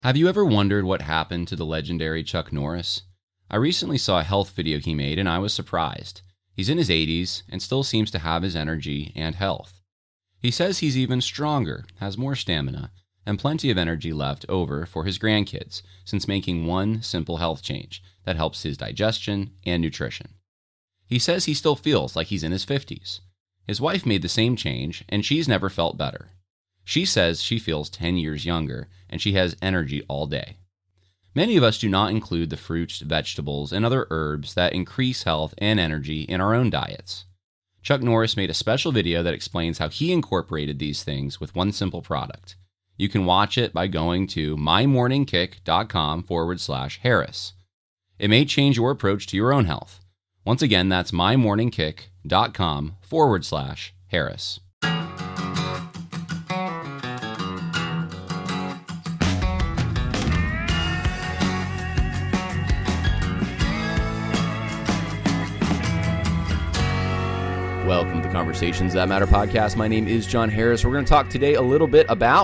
Have you ever wondered what happened to the legendary Chuck Norris? I recently saw a health video he made and I was surprised. He's in his 80s and still seems to have his energy and health. He says he's even stronger, has more stamina, and plenty of energy left over for his grandkids since making one simple health change that helps his digestion and nutrition. He says he still feels like he's in his 50s. His wife made the same change and she's never felt better. She says she feels 10 years younger and she has energy all day. Many of us do not include the fruits, vegetables, and other herbs that increase health and energy in our own diets. Chuck Norris made a special video that explains how he incorporated these things with one simple product. You can watch it by going to mymorningkick.com/Harris. It may change your approach to your own health. Once again, that's mymorningkick.com/Harris. Welcome to the Conversations That Matter podcast. My name is John Harris. We're going to talk today a little bit about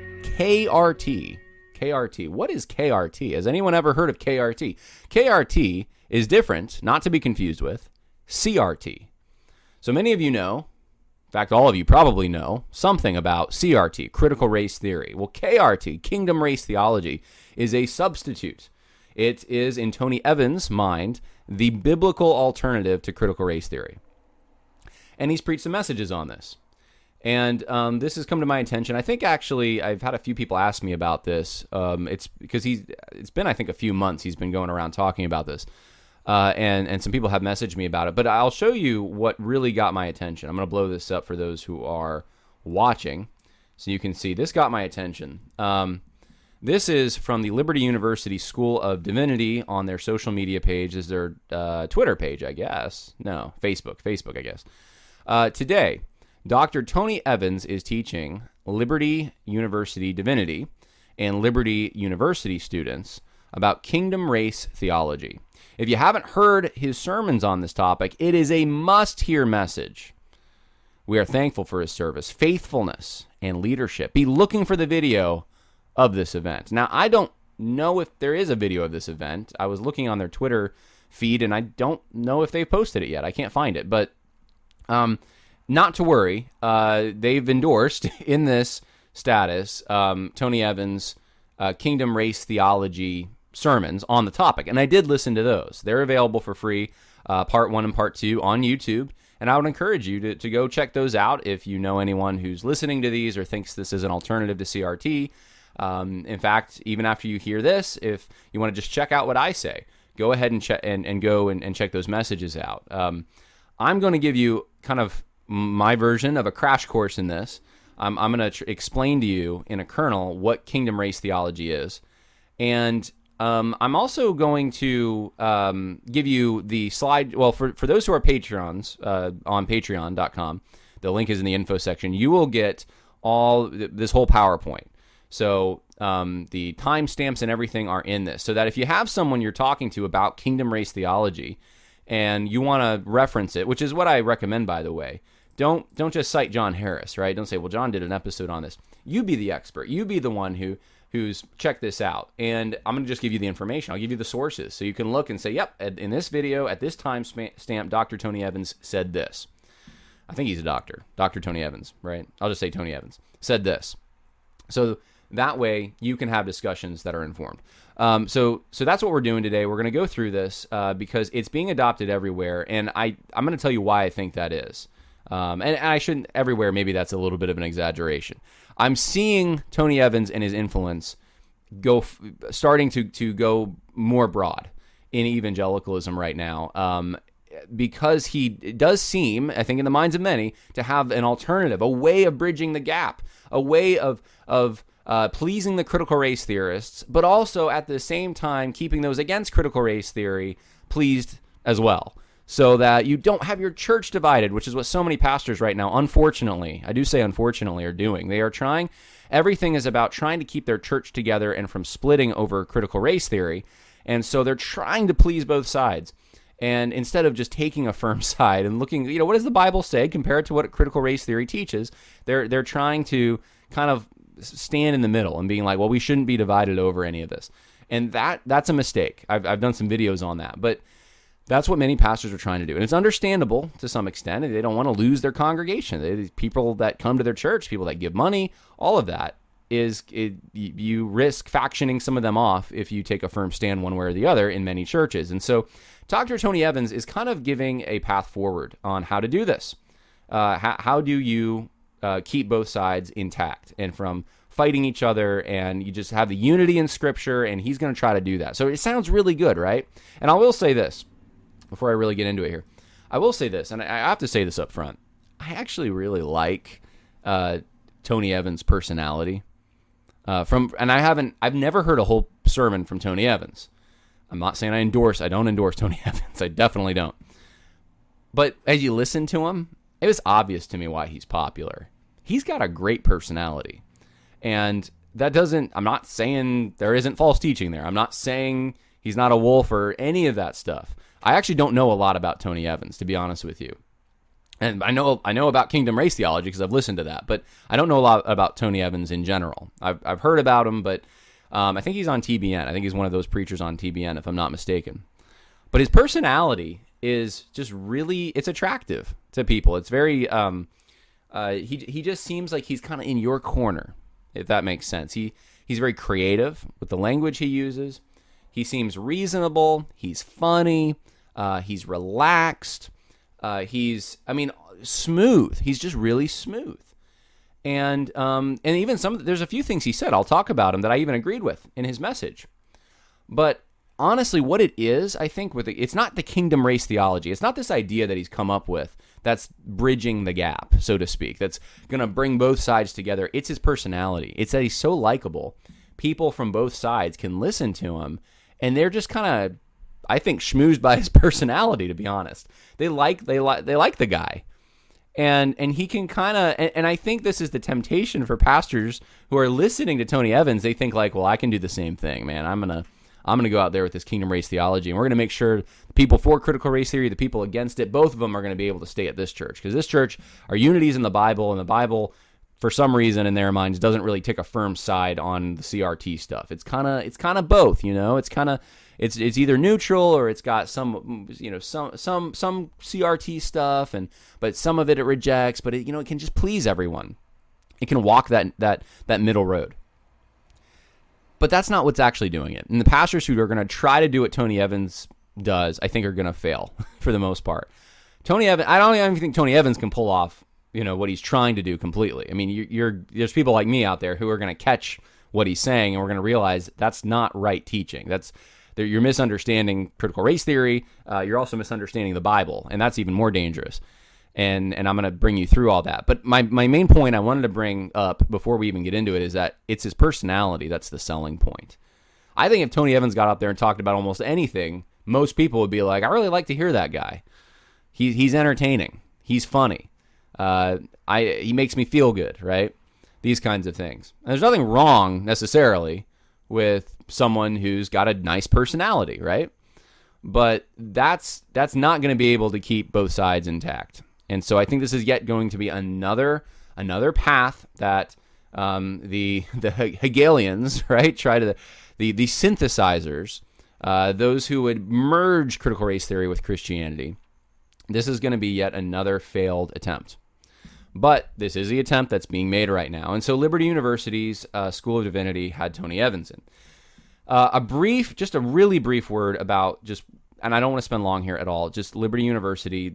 KRT. KRT. What is KRT? Has anyone ever heard of KRT? KRT is different, not to be confused with, CRT. So many of you know, in fact, all of you probably know, something about CRT, critical race theory. Well, KRT, kingdom race theology, is a substitute. It is, in Tony Evans' mind, the biblical alternative to critical race theory. And he's preached some messages on this. And this has come to my attention. I think actually I've had a few people ask me about this. It's because it's been, I think, a few months he's been going around talking about this. And some people have messaged me about it. But I'll show you what really got my attention. I'm going to blow this up for those who are watching. So you can see this got my attention. This is from the Liberty University School of Divinity on their social media page. Is their Twitter page, I guess. No, Facebook, I guess. Today, Dr. Tony Evans is teaching Liberty University Divinity and Liberty University students about kingdom race theology. If you haven't heard his sermons on this topic, it is a must-hear message. We are thankful for his service, faithfulness, and leadership. Be looking for the video of this event. Now, I don't know if there is a video of this event. I was looking on their Twitter feed, and I don't know if they've posted it yet. I can't find it, but not to worry. They've endorsed in this status Tony Evans' Kingdom Race Theology sermons on the topic, and I did listen to those. They're available for free, part 1 and part 2 on YouTube, and I would encourage you to go check those out if you know anyone who's listening to these or thinks this is an alternative to CRT. In fact, even after you hear this, if you want to just check out what I say, go ahead and check and go and check those messages out. I'm going to give you kind of my version of a crash course in this. I'm going to explain to you in a kernel what kingdom race theology is. And I'm also going to give you the slide. Well, for those who are Patreons on patreon.com, the link is in the info section. You will get this whole PowerPoint. So the timestamps and everything are in this. So that if you have someone you're talking to about kingdom race theology and you want to reference it, which is what I recommend, by the way, don't just cite John Harris, right? Don't say, well, John did an episode on this. You be the expert. You be the one who's checked this out. And I'm going to just give you the information. I'll give you the sources. So you can look and say, yep, in this video, at this time stamp, Dr. Tony Evans said this. I think he's a doctor. Dr. Tony Evans, right? I'll just say Tony Evans said this. So that way you can have discussions that are informed. So that's what we're doing today. We're going to go through this because it's being adopted everywhere. And I'm going to tell you why I think that is. And I shouldn't everywhere. Maybe that's a little bit of an exaggeration. I'm seeing Tony Evans and his influence starting to go more broad in evangelicalism right now. Because he does seem, I think in the minds of many, to have an alternative, a way of bridging the gap, a way of pleasing the critical race theorists, but also at the same time keeping those against critical race theory pleased as well, so that you don't have your church divided, which is what so many pastors right now, unfortunately, I do say unfortunately, are doing. They are trying, everything is about trying to keep their church together and from splitting over critical race theory, and so they're trying to please both sides. And instead of just taking a firm side and looking, what does the Bible say compared to what critical race theory teaches, they're trying to kind of stand in the middle and being like, well, we shouldn't be divided over any of this. And that's a mistake. I've done some videos on that, but that's what many pastors are trying to do. And it's understandable to some extent. They don't want to lose their congregation. People that come to their church, people that give money, all of that you risk factioning some of them off if you take a firm stand one way or the other in many churches. And so Dr. Tony Evans is kind of giving a path forward on how to do this. How do you keep both sides intact and from fighting each other, and you just have the unity in Scripture, and he's going to try to do that. So it sounds really good, right? And I will say this, before I really get into it here. I will say this, and I have to say this up front. I actually really like Tony Evans' personality. I've never heard a whole sermon from Tony Evans. I'm not saying I don't endorse Tony Evans. I definitely don't. But as you listen to him, it was obvious to me why he's popular. He's got a great personality. And I'm not saying there isn't false teaching there. I'm not saying he's not a wolf or any of that stuff. I actually don't know a lot about Tony Evans, to be honest with you. And I know about Kingdom Race Theology because I've listened to that, but I don't know a lot about Tony Evans in general. I've heard about him, but I think he's on TBN. I think he's one of those preachers on TBN, if I'm not mistaken. But his personality is just really, it's attractive to people. It's very, he just seems like he's kind of in your corner, if that makes sense. He's very creative with the language he uses. He seems reasonable. He's funny. He's relaxed. He's smooth. He's just really smooth. And even there's a few things he said, I'll talk about him, that I even agreed with in his message. But honestly, what it is, I think, it's not the Kingdom Race Theology. It's not this idea that he's come up with that's bridging the gap, so to speak, that's going to bring both sides together. It's his personality. It's that he's so likable. People from both sides can listen to him, and they're just kind of, I think, schmoozed by his personality, to be honest. They like the guy. And he can kind of, and I think this is the temptation for pastors who are listening to Tony Evans. They think like, well, I can do the same thing, man. I'm gonna go out there with this Kingdom Race Theology, and we're gonna make sure the people for critical race theory, the people against it, both of them are gonna be able to stay at this church, because this church, our unity is in the Bible, and the Bible, for some reason in their minds, doesn't really take a firm side on the CRT stuff. It's kind of both, you know. It's kind of it's either neutral, or it's got some CRT stuff, but some of it rejects, but it can just please everyone. It can walk that middle road. But that's not what's actually doing it. And the pastors who are going to try to do what Tony Evans does, I think, are going to fail for the most part. Tony Evans, I don't even think Tony Evans can pull off, what he's trying to do completely. I mean, there's people like me out there who are going to catch what he's saying, and we're going to realize that's not right teaching. You're misunderstanding critical race theory. You're also misunderstanding the Bible, and that's even more dangerous. And I'm going to bring you through all that. But my main point I wanted to bring up before we even get into it is that it's his personality that's the selling point. I think if Tony Evans got up there and talked about almost anything, most people would be like, I really like to hear that guy. He's entertaining. He's funny. He makes me feel good, right? These kinds of things. And there's nothing wrong necessarily with someone who's got a nice personality, right? But that's not going to be able to keep both sides intact. And so I think this is yet going to be another path that the Hegelians, right, the synthesizers, those who would merge critical race theory with Christianity. This is going to be yet another failed attempt. But this is the attempt that's being made right now. And so Liberty University's School of Divinity had Tony Evans in. A really brief word about and I don't want to spend long here at all, just Liberty University.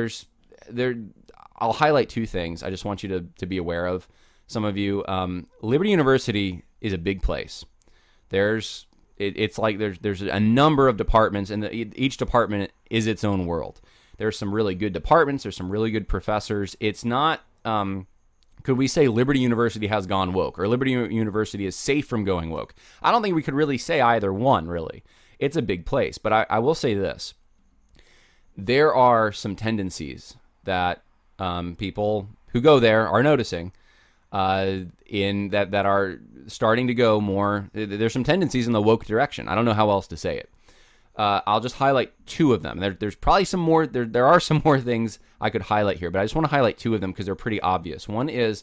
I'll highlight two things I just want you to be aware of, some of you. Liberty University is a big place. There's a number of departments, and each department is its own world. There's some really good departments. There's some really good professors. It's not, could we say Liberty University has gone woke, or Liberty University is safe from going woke? I don't think we could really say either one, really. It's a big place. But I will say this. There are some tendencies that people who go there are noticing in that are starting to go more. There's some tendencies in the woke direction. I don't know how else to say it. I'll just highlight two of them. There's probably some more. There are some more things I could highlight here, but I just want to highlight two of them because they're pretty obvious. One is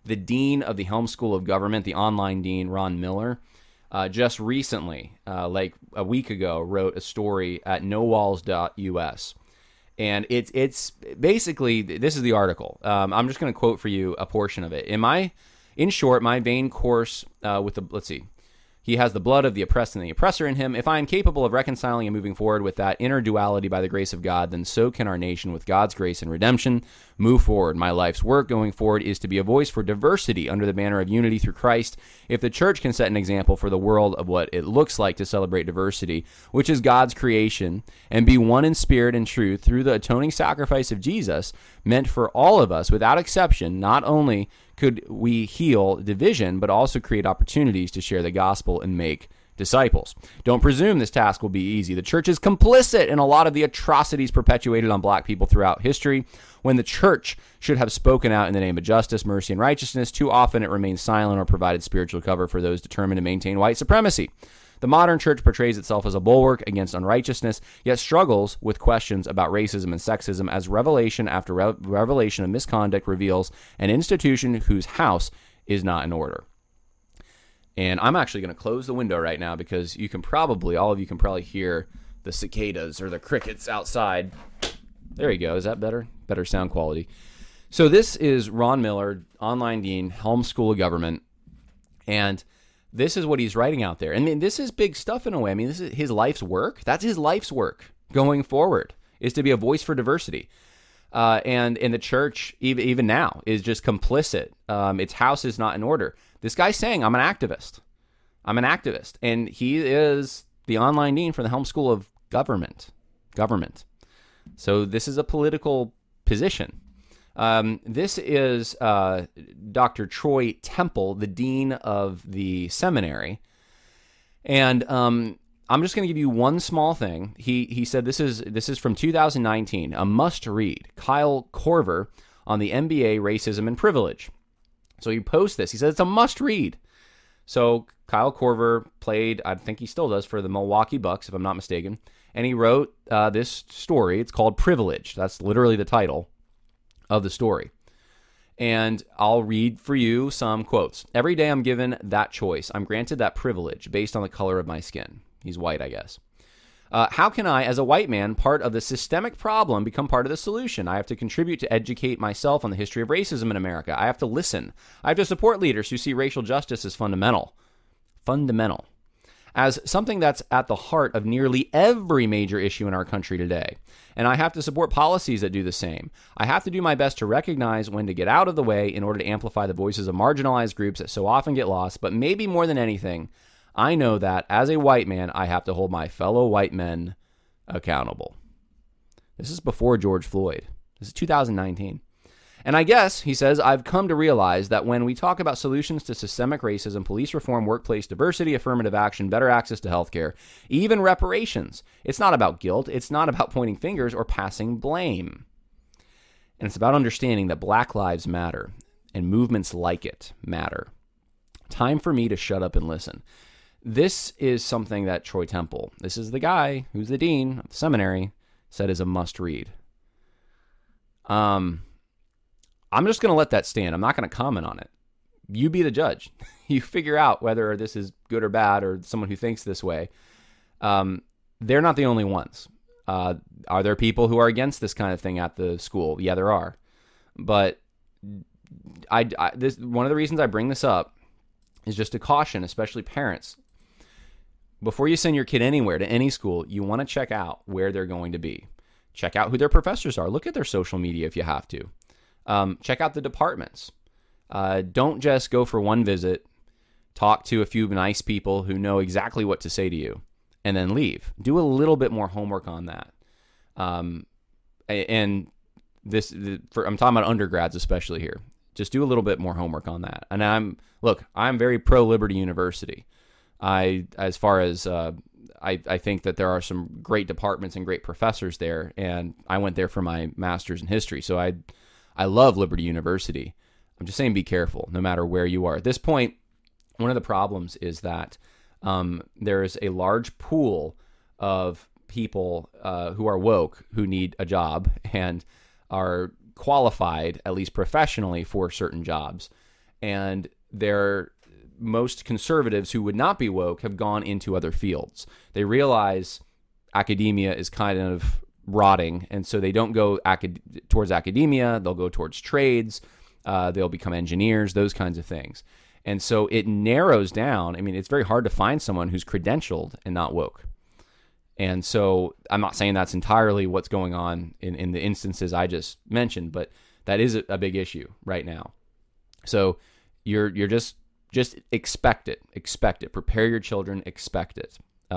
the dean of the Helm School of Government, the online dean, Ron Miller, just recently, like a week ago, wrote a story at nowalls.us. And it's basically, this is the article. I'm just going to quote for you a portion of it. In short, my vain course let's see. He has the blood of the oppressed and the oppressor in him. If I am capable of reconciling and moving forward with that inner duality by the grace of God, then so can our nation with God's grace and redemption move forward. My life's work going forward is to be a voice for diversity under the banner of unity through Christ. If the church can set an example for the world of what it looks like to celebrate diversity, which is God's creation, and be one in spirit and truth through the atoning sacrifice of Jesus, meant for all of us without exception, not only could we heal division, but also create opportunities to share the gospel and make disciples. Don't presume this task will be easy. The church is complicit in a lot of the atrocities perpetuated on black people throughout history. When the church should have spoken out in the name of justice, mercy, and righteousness, too often it remains silent or provided spiritual cover for those determined to maintain white supremacy. The modern church portrays itself as a bulwark against unrighteousness, yet struggles with questions about racism and sexism as revelation after revelation of misconduct reveals an institution whose house is not in order. And I'm actually going to close the window right now because all of you can probably hear the cicadas or the crickets outside. There you go. Is that better? Better sound quality. So this is Ron Miller, online dean, Helm School of Government, and this is what he's writing out there. And this is big stuff in a way. I mean, this is his life's work. That's his life's work going forward, is to be a voice for diversity. And the church, even now, is just complicit. Its house is not in order. This guy's saying, I'm an activist. And he is the online dean for the Helm School of Government. So this is a political position. This is Dr. Troy Temple, the dean of the seminary. And I'm just going to give you one small thing. He said this is from 2019, a must read. Kyle Korver on the NBA, Racism and Privilege. So he posts this. He said it's a must read. So Kyle Korver played, I think he still does, for the Milwaukee Bucks, if I'm not mistaken. And he wrote this story. It's called Privilege. That's literally the title of the story. And I'll read for you some quotes. Every day I'm given that choice. I'm granted that privilege based on the color of my skin. He's white, I guess. How can I, as a white man, part of the systemic problem, become part of the solution? I have to contribute to educate myself on the history of racism in America. I have to listen. I have to support leaders who see racial justice as fundamental. As something that's at the heart of nearly every major issue in our country today. And I have to support policies that do the same. I have to do my best to recognize when to get out of the way in order to amplify the voices of marginalized groups that so often get lost. But maybe more than anything, I know that as a white man, I have to hold my fellow white men accountable. This is before George Floyd. This is 2019. And I guess, he says, I've come to realize that when we talk about solutions to systemic racism, police reform, workplace diversity, affirmative action, better access to healthcare, even reparations, it's not about guilt. It's not about pointing fingers or passing blame. And it's about understanding that Black lives matter and movements like it matter. Time for me to shut up and listen. This is something that Troy Temple, this is the guy who's the dean of the seminary, said is a must read. I'm just going to let that stand. I'm not going to comment on it. You be the judge. You figure out whether this is good or bad, or someone who thinks this way. They're not the only ones. Are there people who are against this kind of thing at the school? Yeah, there are. But this one of the reasons I bring this up is just to caution, especially parents. Before you send your kid anywhere, to any school, you want to check out where they're going to be. Check out who their professors are. Look at their social media if you have to. Check out the departments. Don't just go for one visit, talk to a few nice people who know exactly what to say to you, and then leave. Do a little bit more homework on that. And I'm talking about undergrads especially here. Just do a little bit more homework on that. And I'm very pro Liberty University. I think that there are some great departments and great professors there, and I went there for my master's in history. So I love Liberty University. I'm just saying be careful no matter where you are. At this point, one of the problems is that there is a large pool of people who are woke who need a job and are qualified, at least professionally, for certain jobs. and most conservatives who would not be woke have gone into other fields. They realize academia is kind of rotting, and so they don't go towards academia. They'll go towards trades. They'll become engineers, those kinds of things. And so it narrows down. I mean, it's very hard to find someone who's credentialed and not woke. And so I'm not saying that's entirely what's going on in the instances I just mentioned, but that is a big issue right now. So you're just expect it. Prepare your children. Expect it.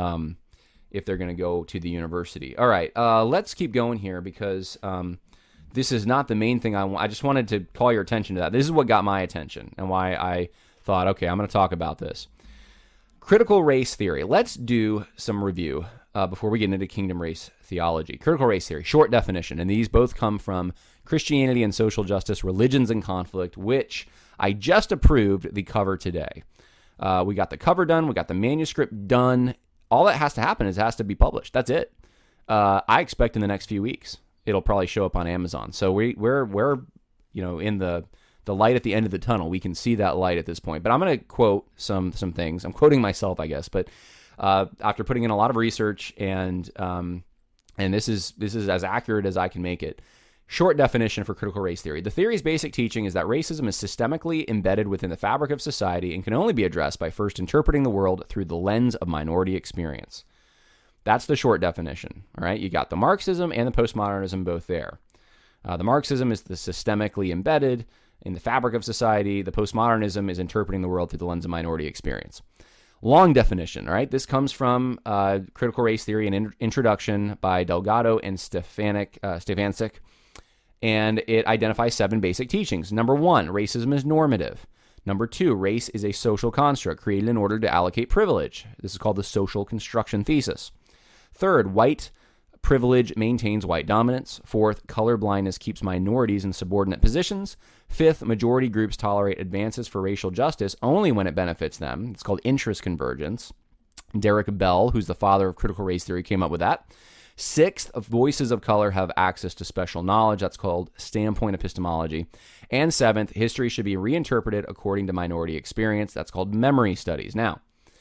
If they're going to go to the university. All right, let's keep going here because this is not the main thing I want. I just wanted to call your attention to that. This is what got my attention and why I thought, okay, I'm going to talk about this. Critical race theory. Let's do some review before we get into kingdom race theology. Critical race theory, short definition, and these both come from Christianity and Social Justice, Religions in Conflict, which I just approved the cover today. We got the cover done. We got the manuscript done. All that has to happen is it has to be published. That's it. I expect in the next few weeks it'll probably show up on Amazon. So we're in the light at the end of the tunnel. We can see that light at this point. But I'm going to quote some things. I'm quoting myself, I guess. But after putting in a lot of research and this is as accurate as I can make it. Short definition for critical race theory. The theory's basic teaching is that racism is systemically embedded within the fabric of society and can only be addressed by first interpreting the world through the lens of minority experience. That's the short definition. All right, you got the Marxism and the postmodernism both there. The Marxism is the systemically embedded in the fabric of society. The postmodernism is interpreting the world through the lens of minority experience. Long definition, all right? This comes from Critical Race Theory, an introduction by Delgado and Stefancic, and it identifies 7 basic teachings. Number 1, racism is normative. Number 2, race is a social construct created in order to allocate privilege. This is called the social construction thesis. 3rd, white privilege maintains white dominance. 4th, colorblindness keeps minorities in subordinate positions. 5th, majority groups tolerate advances for racial justice only when it benefits them. It's called interest convergence. Derek Bell, who's the father of critical race theory, came up with that. 6th, voices of color have access to special knowledge. That's called standpoint epistemology. And 7th, history should be reinterpreted according to minority experience. That's called memory studies. Now,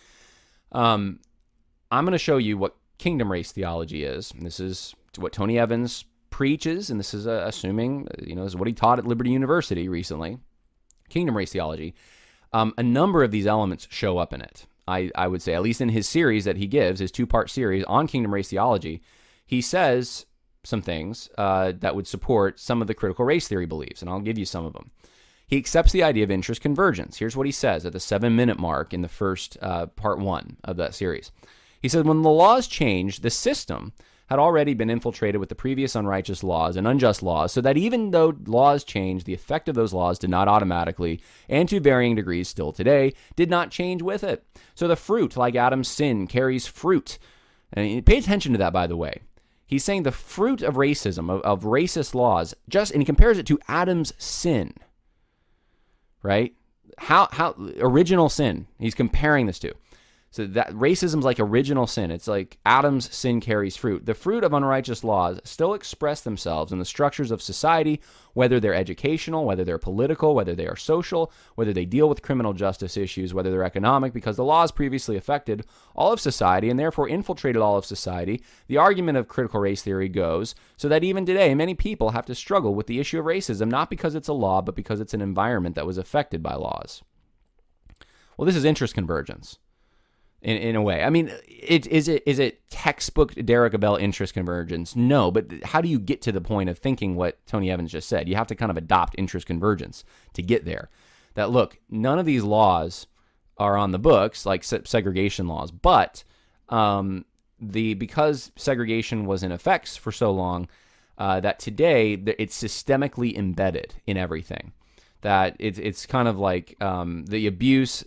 I'm going to show you what kingdom race theology is. And this is what Tony Evans preaches, and this is assuming, this is what he taught at Liberty University recently. Kingdom race theology. A number of these elements show up in it. I would say, at least in his series that he gives, his 2-part series on kingdom race theology, he says some things that would support some of the critical race theory beliefs, and I'll give you some of them. He accepts the idea of interest convergence. Here's what he says at the 7-minute mark in the first part 1 of that series. He said, when the laws changed, the system had already been infiltrated with the previous unrighteous laws and unjust laws, so that even though laws changed, the effect of those laws did not automatically, and to varying degrees still today, did not change with it. So the fruit, like Adam's sin, carries fruit. And pay attention to that, by the way. He's saying the fruit of racism, of racist laws, and he compares it to Adam's sin. Right? How original sin. He's comparing this to. So that racism's like original sin. It's like Adam's sin carries fruit. The fruit of unrighteous laws still express themselves in the structures of society, whether they're educational, whether they're political, whether they are social, whether they deal with criminal justice issues, whether they're economic, because the laws previously affected all of society and therefore infiltrated all of society. The argument of critical race theory goes so that even today, many people have to struggle with the issue of racism, not because it's a law, but because it's an environment that was affected by laws. Well, this is interest convergence. In a way. I mean, is it textbook Derek Bell interest convergence? No, but how do you get to the point of thinking what Tony Evans just said? You have to kind of adopt interest convergence to get there. That, look, none of these laws are on the books, like segregation laws, but because segregation was in effect for so long, that today it's systemically embedded in everything. That it's kind of like the abuse,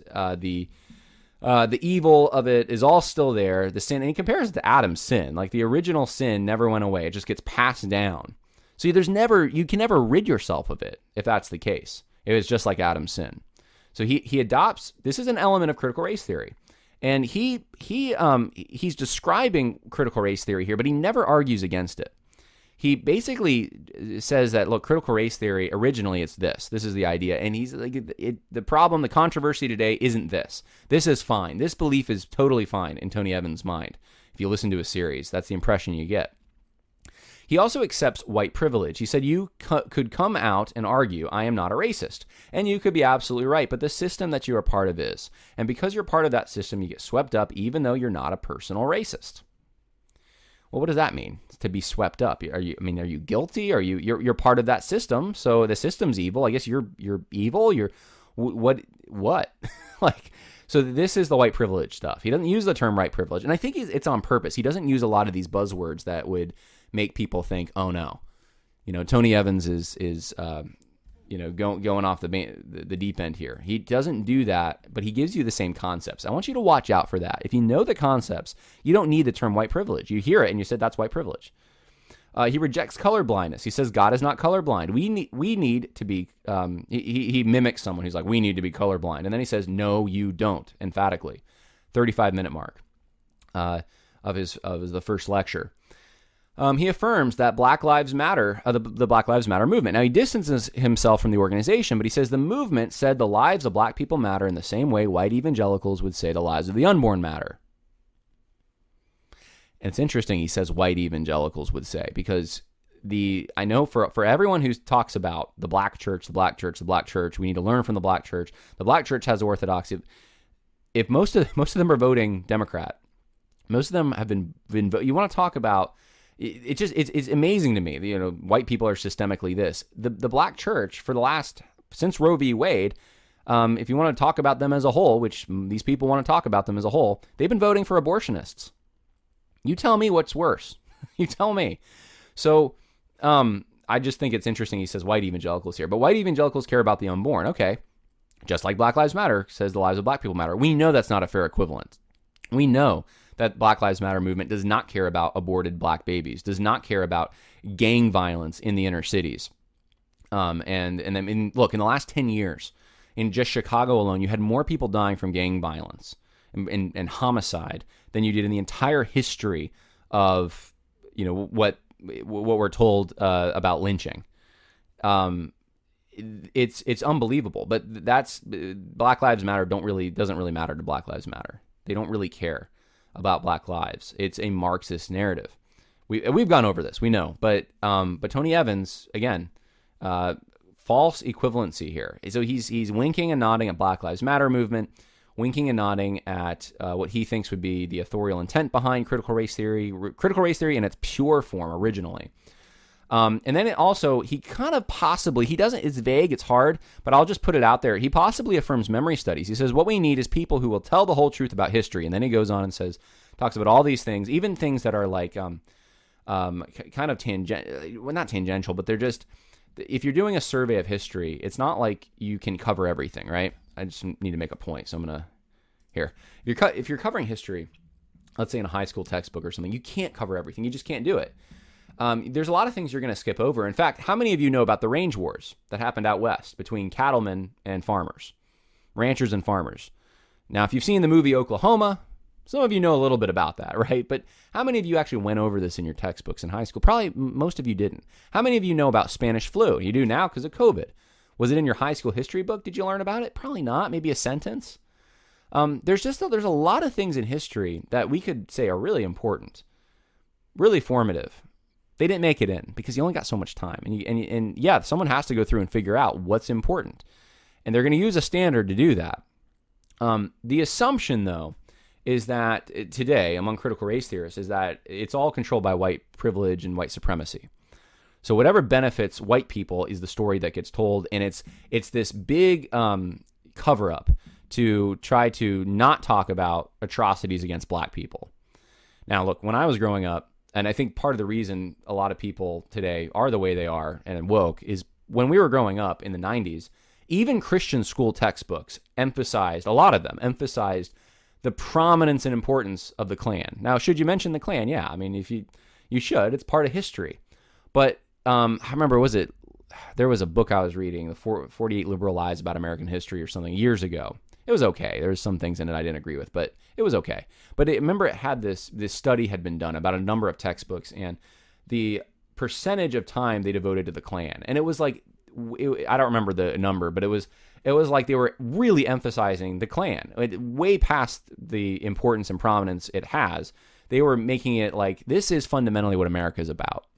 the evil of it is all still there. The sin, and he compares it to Adam's sin. Like the original sin never went away. It just gets passed down. So you can never rid yourself of it if that's the case. It was just like Adam's sin. So he adopts, this is an element of critical race theory. And he's describing critical race theory here, but he never argues against it. he basically says that, look, critical race theory, originally it's this. This is the idea. And he's like, the problem, the controversy today isn't this. This is fine. This belief is totally fine in Tony Evans' mind. If you listen to his series, that's the impression you get. He also accepts white privilege. He said, you could come out and argue, I am not a racist. And you could be absolutely right, but the system that you are part of is. And because you're part of that system, you get swept up even though you're not a personal racist. Well, what does that mean? To be swept up? Are you guilty? You're part of that system? So the system's evil. I guess you're evil. What? Like, so this is the white privilege stuff. He doesn't use the term white privilege, and I think it's on purpose. He doesn't use a lot of these buzzwords that would make people think, oh no, Tony Evans is going off the deep end here. He doesn't do that, but he gives you the same concepts. I want you to watch out for that. If you know the concepts, you don't need the term white privilege. You hear it and you said that's white privilege. He rejects color blindness. He says God is not colorblind. We need to be. He mimics someone who's like, we need to be colorblind, and then he says, no, you don't. Emphatically, 35-minute mark of the first lecture. He affirms that Black Lives Matter, the Black Lives Matter movement. Now, he distances himself from the organization, but he says the movement said the lives of black people matter in the same way white evangelicals would say the lives of the unborn matter. And it's interesting, he says white evangelicals would say, because I know for everyone who talks about the black church, we need to learn from the black church. The black church has orthodoxy. If most of them are voting Democrat, most of them have been you want to talk about. It's amazing to me. White people are systemically this. The black church since Roe v. Wade, if you want to talk about them as a whole, which these people want to talk about them as a whole, they've been voting for abortionists. You tell me what's worse. You tell me. So I just think it's interesting he says white evangelicals here. But white evangelicals care about the unborn. Okay. Just like Black Lives Matter says the lives of black people matter. We know that's not a fair equivalent. We know that Black Lives Matter movement does not care about aborted black babies, does not care about gang violence in the inner cities. And then look, in the last 10 years, in just Chicago alone, you had more people dying from gang violence and homicide than you did in the entire history of, what we're told about lynching. It's unbelievable, but that's Black Lives Matter doesn't really matter to Black Lives Matter. They don't really care about black lives. It's a Marxist narrative. We've gone over this, we know, but Tony Evans, again, false equivalency here. So he's winking and nodding at Black Lives Matter movement, winking and nodding at what he thinks would be the authorial intent behind critical race theory in its pure form originally. And then he kind of possibly, it's vague, it's hard, but I'll just put it out there. He possibly affirms memory studies. He says, what we need is people who will tell the whole truth about history. And then he goes on and talks about all these things, even things that are like, kind of not tangential, but they're just, if you're doing a survey of history, it's not like you can cover everything, right? I just need to make a point. So I'm going to, here, if you're covering history, let's say in a high school textbook or something, you can't cover everything. You just can't do it. There's a lot of things you're going to skip over. In fact, how many of you know about the range wars that happened out west between cattlemen and farmers, ranchers and farmers? Now, if you've seen the movie Oklahoma, some of you know a little bit about that, right? But how many of you actually went over this in your textbooks in high school? Probably most of you didn't. How many of you know about Spanish flu? You do now because of COVID. Was it in your high school history book? Did you learn about it? Probably not. Maybe a sentence. There's a lot of things in history that we could say are really important, really formative. They didn't make it in because you only got so much time. And yeah, someone has to go through and figure out what's important. And they're going to use a standard to do that. The assumption, though, is that today, among critical race theorists, is that it's all controlled by white privilege and white supremacy. So whatever benefits white people is the story that gets told. And it's this big cover-up to try to not talk about atrocities against black people. Now, look, when I was growing up, and I think part of the reason a lot of people today are the way they are and woke is when we were growing up in the 90s, even Christian school textbooks a lot of them emphasized the prominence and importance of the Klan. Now, should you mention the Klan? Yeah, I mean, if you should, it's part of history. But I remember, there was a book I was reading, the 48 Liberal Lies About American History or something years ago. It was okay. There was some things in it I didn't agree with, but it was okay. But remember, it had this study had been done about a number of textbooks, and the percentage of time they devoted to the Klan. And it was like, I don't remember the number, but it was like they were really emphasizing the Klan, way past the importance and prominence it has. They were making it like, this is fundamentally what America is about.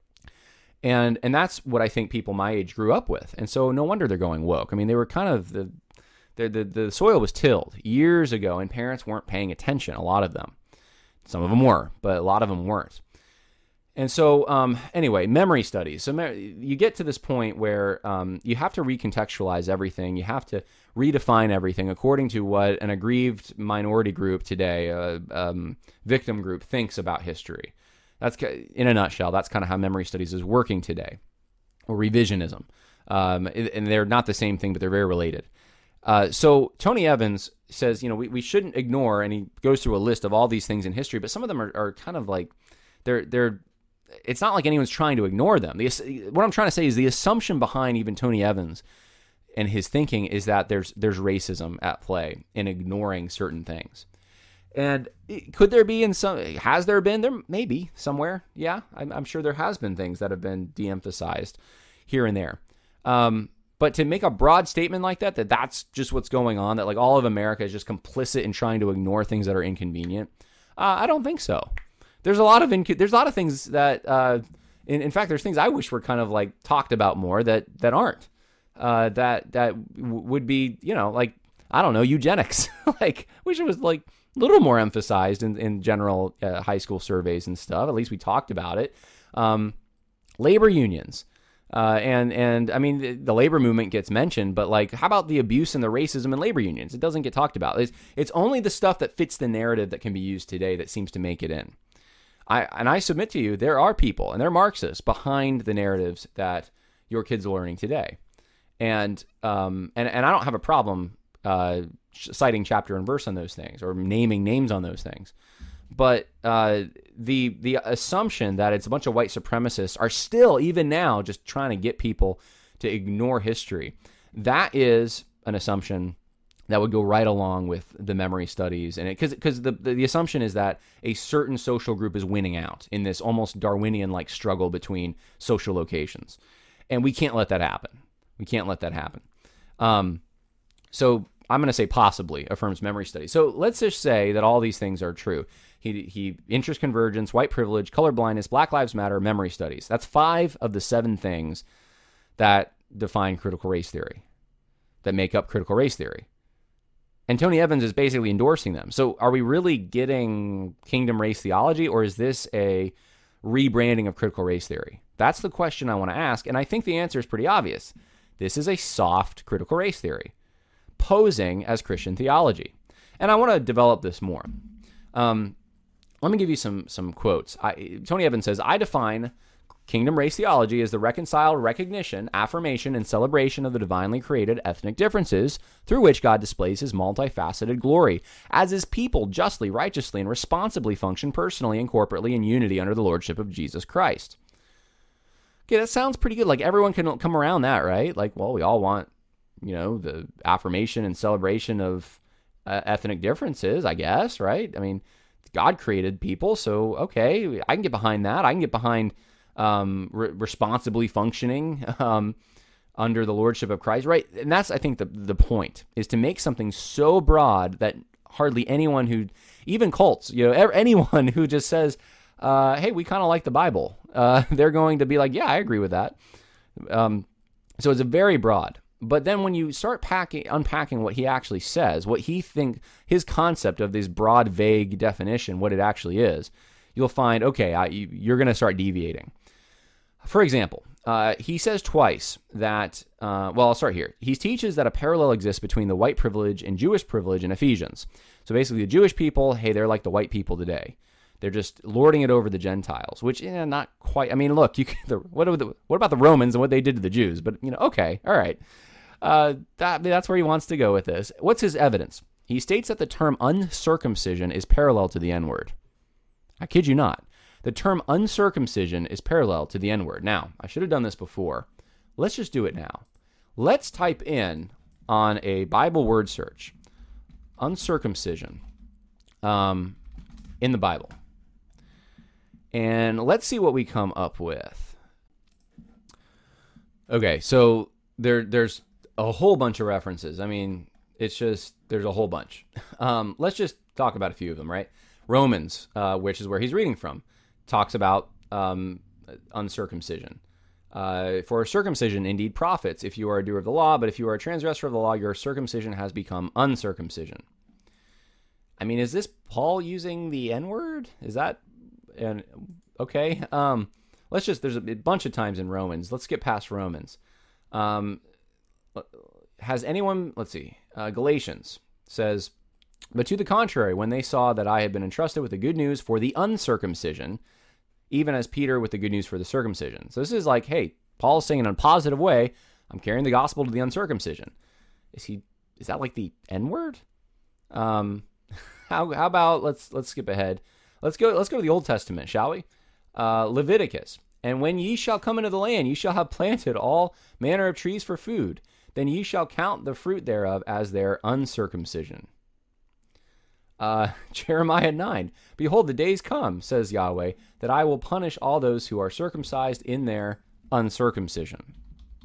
And that's what I think people my age grew up with. And so no wonder they're going woke. I mean, they were kind of, the soil was tilled years ago, and parents weren't paying attention, a lot of them. Some of them were, but a lot of them weren't. And so, anyway, memory studies. So you get to this point where you have to recontextualize everything. You have to redefine everything according to what an aggrieved minority group today, victim group, thinks about history. That's, in a nutshell, that's kind of how memory studies is working today, or revisionism. And they're not the same thing, but they're very related. So Tony Evans says, we shouldn't ignore, and he goes through a list of all these things in history, but some of them are kind of like, they're it's not like anyone's trying to ignore them. What I'm trying to say is the assumption behind even Tony Evans and his thinking is that there's racism at play in ignoring certain things. And could there be has there been? There maybe somewhere. Yeah, I'm sure there has been things that have been de-emphasized here and there. But to make a broad statement like that's just what's going on, that like all of America is just complicit in trying to ignore things that are inconvenient, I don't think so. There's a lot of things that, in fact, there's things I wish were kind of like talked about more that aren't, that would be, like, I don't know, eugenics. Like, wish it was like a little more emphasized in general high school surveys and stuff. At least we talked about it. Labor unions. And I mean, the labor movement gets mentioned, but like, how about the abuse and the racism in labor unions? It doesn't get talked about. It's only the stuff that fits the narrative that can be used today that seems to make it in. I submit to you, there are people, and they're Marxists, behind the narratives that your kids are learning today. And I don't have a problem citing chapter and verse on those things, or naming names on those things. But the assumption that it's a bunch of white supremacists are still, even now, just trying to get people to ignore history, that is an assumption that would go right along with the memory studies. And because the assumption is that a certain social group is winning out in this almost Darwinian-like struggle between social locations. And we can't let that happen. We can't let that happen. So I'm going to say possibly affirms memory studies. So let's just say that all these things are true. He interest convergence, white privilege, colorblindness, Black Lives Matter, memory studies. That's 5 of the 7 things that define critical race theory, that make up critical race theory. And Tony Evans is basically endorsing them. So are we really getting kingdom race theology, or is this a rebranding of critical race theory? That's the question I want to ask, and I think the answer is pretty obvious. This is a soft critical race theory, posing as Christian theology. And I want to develop this more. Let me give you some quotes. Tony Evans says, I define kingdom race theology as the reconciled recognition, affirmation, and celebration of the divinely created ethnic differences through which God displays his multifaceted glory, as his people justly, righteously, and responsibly function personally and corporately in unity under the lordship of Jesus Christ. Okay, that sounds pretty good. Like, everyone can come around that, right? Like, well, we all want, the affirmation and celebration of ethnic differences, I guess, right? I mean, God created people, so, okay, I can get behind that. I can get behind responsibly functioning under the lordship of Christ, right? And that's, I think, the point, is to make something so broad that hardly anyone who, even cults, anyone who just says, hey, we kind of like the Bible, they're going to be like, yeah, I agree with that. So it's a very broad. But then when you start unpacking what he actually says, what he his concept of this broad, vague definition, what it actually is, you'll find, okay, you're going to start deviating. For example, he says twice that, I'll start here. He teaches that a parallel exists between the white privilege and Jewish privilege in Ephesians. So basically the Jewish people, hey, they're like the white people today. They're just lording it over the Gentiles, which, not quite. I mean, look, what about the Romans and what they did to the Jews? But, okay, all right. That's where he wants to go with this. What's his evidence? He states that the term uncircumcision is parallel to the N-word. I kid you not. The term uncircumcision is parallel to the N-word. Now, I should have done this before. Let's just do it now. Let's type in on a Bible word search, uncircumcision, in the Bible. And let's see what we come up with. Okay, so there's a whole bunch of references. I mean, it's just there's a whole bunch. Let's just talk about a few of them, right? Romans, which is where he's reading from, talks about uncircumcision. For circumcision indeed profits if you are a doer of the law, but if you are a transgressor of the law, your circumcision has become uncircumcision. I mean, is this Paul using the N-word? Is that okay? There's a bunch of times in Romans. Let's get past Romans. Has anyone, let's see, Galatians says, but to the contrary, when they saw that I had been entrusted with the good news for the uncircumcision, even as Peter with the good news for the circumcision. So this is like, hey, Paul's saying in a positive way, I'm carrying the gospel to the uncircumcision. Is that like the N-word? How about let's skip ahead. Let's go to the Old Testament, shall we? Leviticus. And when ye shall come into the land, ye shall have planted all manner of trees for food. Then ye shall count the fruit thereof as their uncircumcision. Jeremiah 9. Behold, the days come, says Yahweh, that I will punish all those who are circumcised in their uncircumcision.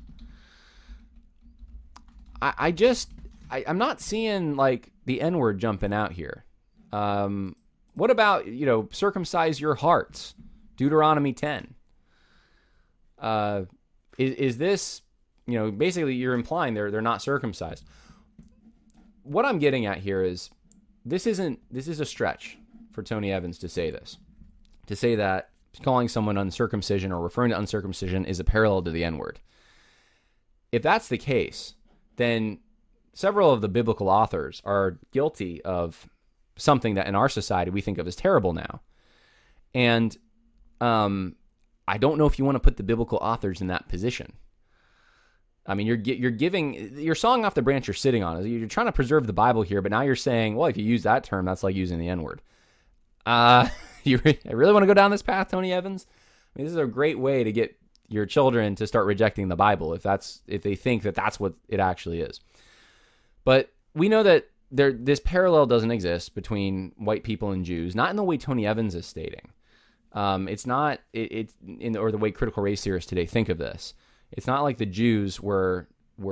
I'm not seeing like the N-word jumping out here. What about, circumcise your hearts? Deuteronomy 10. Is this, basically you're implying they're not circumcised. What I'm getting at here is this is a stretch for Tony Evans to say this. To say that calling someone uncircumcision or referring to uncircumcision is a parallel to the N-word. If that's the case, then several of the biblical authors are guilty of something that in our society we think of as terrible now. And I don't know if you want to put the biblical authors in that position. I mean, you're sawing off the branch you're sitting on. You're trying to preserve the Bible here, but now you're saying, well, if you use that term, that's like using the N-word. You really want to go down this path, Tony Evans? I mean, this is a great way to get your children to start rejecting the Bible if they think that that's what it actually is. But we know that this parallel doesn't exist between white people and Jews, not in the way Tony Evans is stating. It's not or the way critical race theorists today think of this. It's not like the Jews were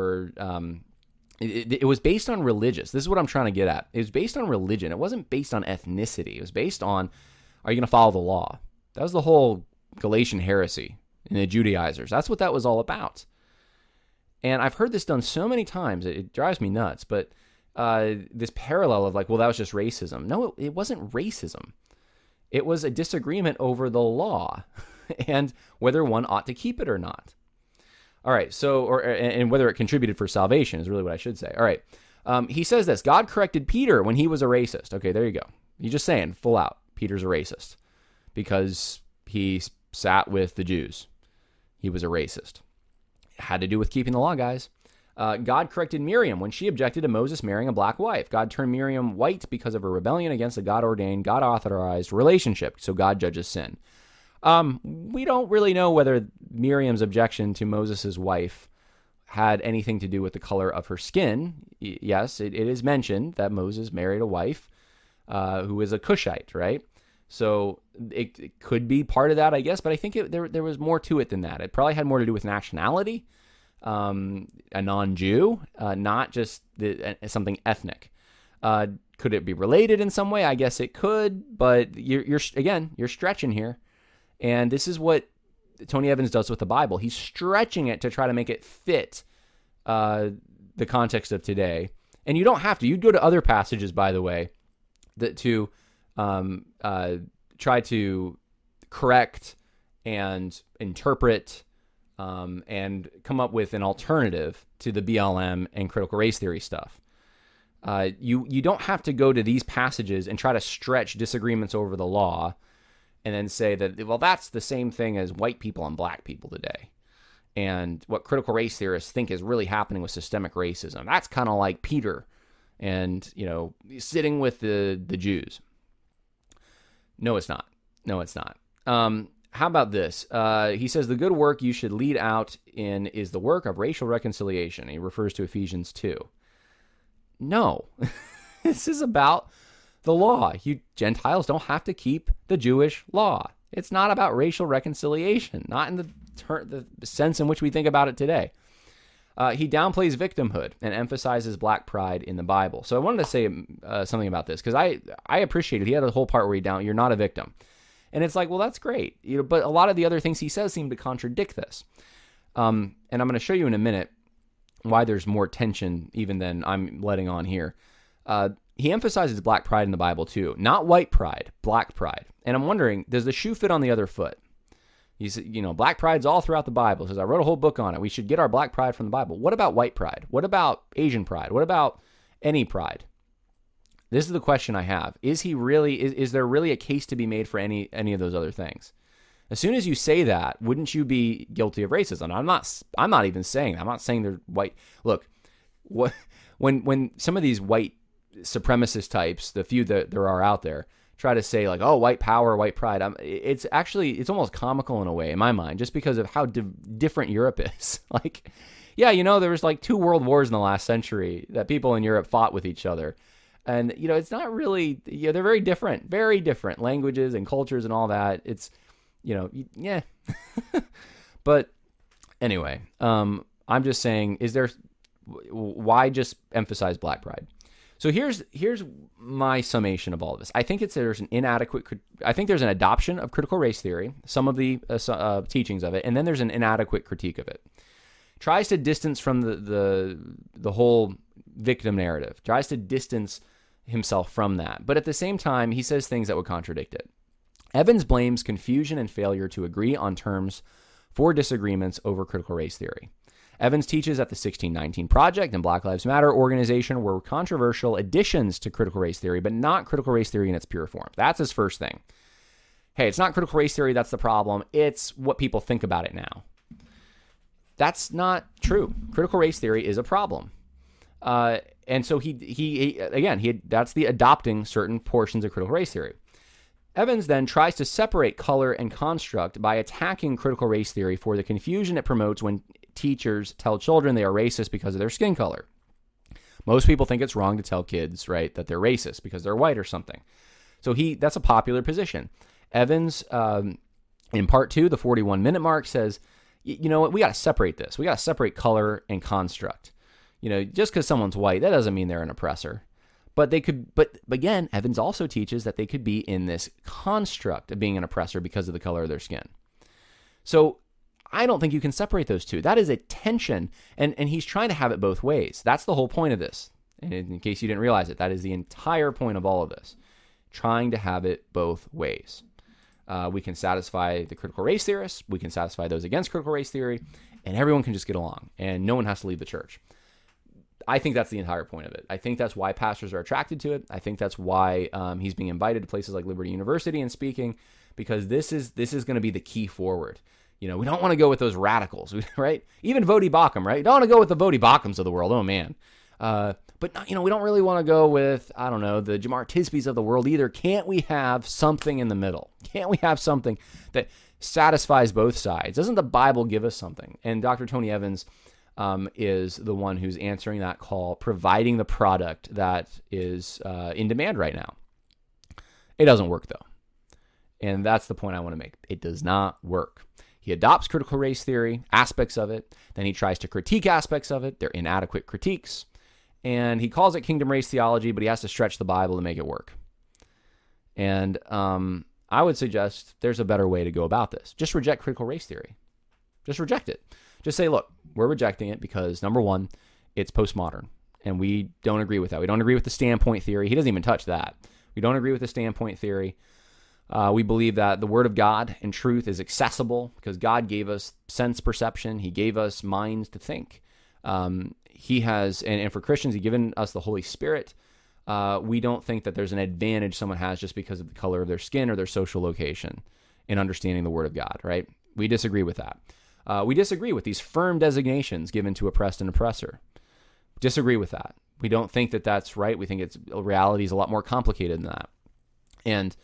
it was based on religious. This is what I'm trying to get at. It was based on religion. It wasn't based on ethnicity. It was based on, are you going to follow the law? That was the whole Galatian heresy in the Judaizers. That's what that was all about. And I've heard this done so many times, it drives me nuts. But this parallel of like, well, that was just racism. No, it wasn't racism. It was a disagreement over the law and whether one ought to keep it or not. All right, and whether it contributed for salvation is really what I should say. All right, he says this, God corrected Peter when he was a racist. Okay, there you go. He's just saying, full out, Peter's a racist because he sat with the Jews. He was a racist. It had to do with keeping the law, guys. God corrected Miriam when she objected to Moses marrying a black wife. God turned Miriam white because of her rebellion against a God-ordained, God-authorized relationship, so God judges sin. We don't really know whether Miriam's objection to Moses' wife had anything to do with the color of her skin. Yes, it is mentioned that Moses married a wife who is a Cushite, right? So it could be part of that, I guess, but I think there was more to it than that. It probably had more to do with nationality, a non-Jew, not just something ethnic. Could it be related in some way? I guess it could, but you're stretching here. And this is what Tony Evans does with the Bible. He's stretching it to try to make it fit the context of today. And you don't have to. You'd go to other passages, by the way, to try to correct and interpret and come up with an alternative to the BLM and critical race theory stuff. You don't have to go to these passages and try to stretch disagreements over the law and then say that, well, that's the same thing as white people and black people today. And what critical race theorists think is really happening with systemic racism. That's kind of like Peter and, sitting with the Jews. No, it's not. How about this? He says, the good work you should lead out in is the work of racial reconciliation. He refers to Ephesians 2. No, this is about the law. You Gentiles don't have to keep the Jewish law. It's not about racial reconciliation, not in the the sense in which we think about it today. He downplays victimhood and emphasizes black pride in the Bible. So I wanted to say something about this because I appreciated. He had a whole part where you're not a victim, and it's like, well, that's great, but a lot of the other things he says seem to contradict this. And I'm going to show you in a minute why there's more tension even than I'm letting on here. He emphasizes black pride in the Bible too, not white pride, black pride. And I'm wondering, does the shoe fit on the other foot? He said, black pride's all throughout the Bible. He says, I wrote a whole book on it. We should get our black pride from the Bible. What about white pride? What about Asian pride? What about any pride? This is the question I have. Is there really a case to be made for any of those other things? As soon as you say that, wouldn't you be guilty of racism? I'm not even saying that. I'm not saying they're white. Look, when some of these white supremacist types, the few that there are out there, try to say like, oh, white power, white pride. It's almost comical in a way in my mind, just because of how different Europe is. Like, yeah, there was like 2 world wars in the last century that people in Europe fought with each other. And, it's not really, they're very different languages and cultures and all that. It's, yeah. But anyway, I'm just saying, why just emphasize black pride? So here's my summation of all of this. I think there's an adoption of critical race theory, some of the teachings of it, and then there's an inadequate critique of it. Tries to distance from the whole victim narrative. Tries to distance himself from that. But at the same time, he says things that would contradict it. Evans blames confusion and failure to agree on terms for disagreements over critical race theory. Evans teaches that the 1619 Project and Black Lives Matter organization were controversial additions to critical race theory, but not critical race theory in its pure form. That's his first thing. Hey, it's not critical race theory that's the problem. It's what people think about it now. That's not true. Critical race theory is a problem. And so that's the adopting certain portions of critical race theory. Evans then tries to separate color and construct by attacking critical race theory for the confusion it promotes when teachers tell children they are racist because of their skin color. Most people think it's wrong to tell kids, right, that they're racist because they're white or something. So that's a popular position. Evans, in part 2, the 41-minute mark, says, you know what, we got to separate this. We got to separate color and construct. Just because someone's white, that doesn't mean they're an oppressor. But again, Evans also teaches that they could be in this construct of being an oppressor because of the color of their skin. So I don't think you can separate those two. That is a tension, and he's trying to have it both ways. That's the whole point of this. And in case you didn't realize it, that is the entire point of all of this. Trying to have it both ways. We can satisfy the critical race theorists, we can satisfy those against critical race theory, and everyone can just get along, and no one has to leave the church. I think that's the entire point of it. I think that's why pastors are attracted to it. I think that's why he's being invited to places like Liberty University and speaking, because this is going to be the key forward. We don't want to go with those radicals, right? Even Voddie Baucham, right? You don't want to go with the Voddie Bauchams of the world. Oh, man. But, we don't really want to go with, I don't know, the Jemar Tisbys of the world either. Can't we have something in the middle? Can't we have something that satisfies both sides? Doesn't the Bible give us something? And Dr. Tony Evans is the one who's answering that call, providing the product that is in demand right now. It doesn't work, though. And that's the point I want to make. It does not work. He adopts critical race theory, aspects of it. Then he tries to critique aspects of it. They're inadequate critiques. And he calls it kingdom race theology, but he has to stretch the Bible to make it work. And I would suggest there's a better way to go about this. Just reject critical race theory. Just reject it. Just say, look, we're rejecting it because, number one, it's postmodern, and we don't agree with that. We don't agree with the standpoint theory. He doesn't even touch that. We don't agree with the standpoint theory. We believe that the Word of God and truth is accessible because God gave us sense perception. He gave us minds to think. He has, and for Christians, He's given us the Holy Spirit. We don't think that there's an advantage someone has just because of the color of their skin or their social location in understanding the Word of God, right? We disagree with that. We disagree with these firm designations given to oppressed and oppressor. Disagree with that. We don't think that that's right. We think reality is a lot more complicated than that. And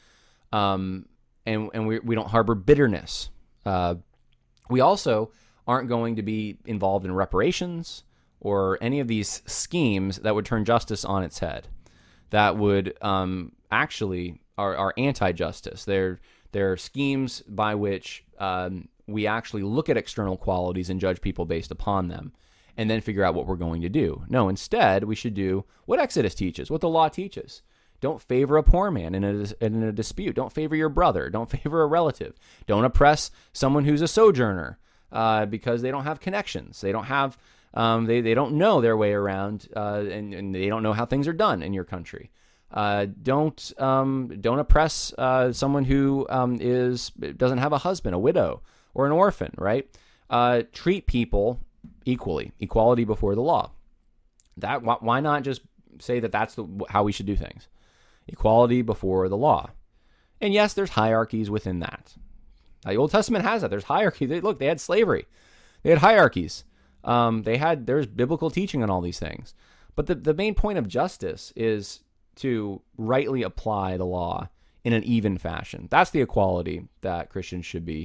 we don't harbor bitterness. We also aren't going to be involved in reparations or any of these schemes that would turn justice on its head, that would actually are anti-justice. They're schemes by which we actually look at external qualities and judge people based upon them and then figure out what we're going to do. No, instead, we should do what Exodus teaches, what the law teaches. Don't favor a poor man in a dispute. Don't favor your brother. Don't favor a relative. Don't oppress someone who's a sojourner because they don't have connections. They don't have, they don't know their way around, and they don't know how things are done in your country. Don't oppress someone who doesn't have a husband, a widow, or an orphan. Right? Treat people equally, equality before the law. Why not just say that that's how we should do things? Equality before the law. And yes, there's hierarchies within that. The Old Testament has that. There's hierarchy. They had slavery. They had hierarchies. There's biblical teaching on all these things. But the main point of justice is to rightly apply the law in an even fashion. That's the equality that Christians should be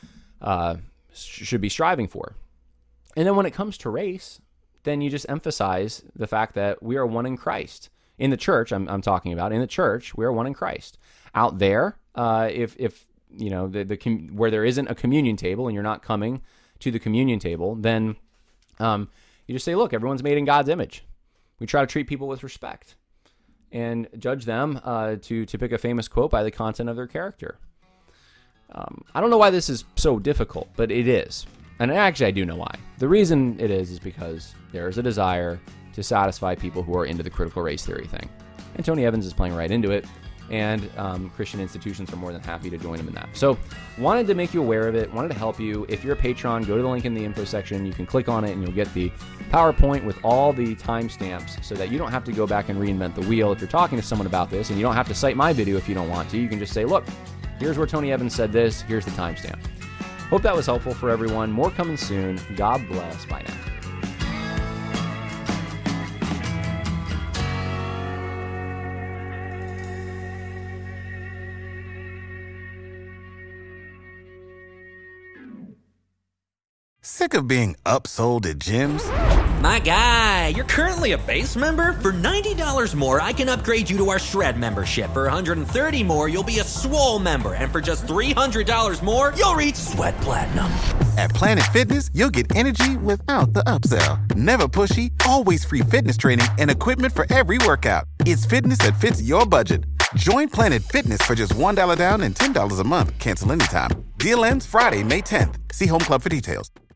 striving for. And then when it comes to race, then you just emphasize the fact that we are one in Christ. In the church, I'm talking about. In the church, we are one in Christ. Out there, if you know where there isn't a communion table and you're not coming to the communion table, then you just say, look, everyone's made in God's image. We try to treat people with respect and judge them, to pick a famous quote, by the content of their character. I don't know why this is so difficult, but it is. And actually, I do know why. The reason it is because there is a desire to satisfy people who are into the critical race theory thing. And Tony Evans is playing right into it, and Christian institutions are more than happy to join him in that. So wanted to make you aware of it, wanted to help you. If you're a patron, go to the link in the info section. You can click on it, and you'll get the PowerPoint with all the timestamps so that you don't have to go back and reinvent the wheel. If you're talking to someone about this, and you don't have to cite my video if you don't want to, you can just say, look, here's where Tony Evans said this, here's the timestamp. Hope that was helpful for everyone. More coming soon. God bless. Bye now. Sick of being upsold at gyms? My guy, you're currently a base member? For $90 more, I can upgrade you to our Shred membership. For $130 more, you'll be a Swole member. And for just $300 more, you'll reach Sweat Platinum. At Planet Fitness, you'll get energy without the upsell. Never pushy, always free fitness training and equipment for every workout. It's fitness that fits your budget. Join Planet Fitness for just $1 down and $10 a month. Cancel anytime. Deal ends Friday, May 10th. See Home Club for details.